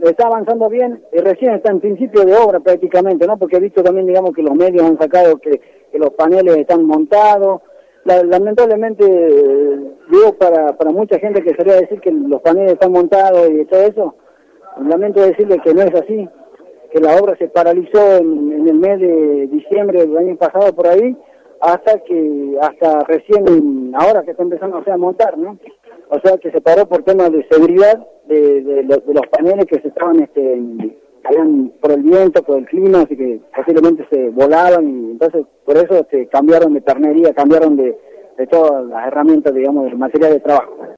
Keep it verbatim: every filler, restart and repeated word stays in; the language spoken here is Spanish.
está avanzando bien, y recién está en principio de obra prácticamente, ¿no? Porque he visto también, digamos, que los medios han sacado que, que los paneles están montados. La, lamentablemente, eh, digo, para, para mucha gente que sería decir que los paneles están montados y todo eso, lamento decirles que no es así, que la obra se paralizó en, en el mes de diciembre del año pasado por ahí, hasta que, hasta recién, ahora que está empezando a montar, ¿no? O sea, que se paró por temas de seguridad de, de, de, de los paneles que se estaban, este, caían por el viento, por el clima, así que posiblemente se volaban, y entonces por eso este, cambiaron de pernería, cambiaron de, de todas las herramientas, digamos, del material de trabajo.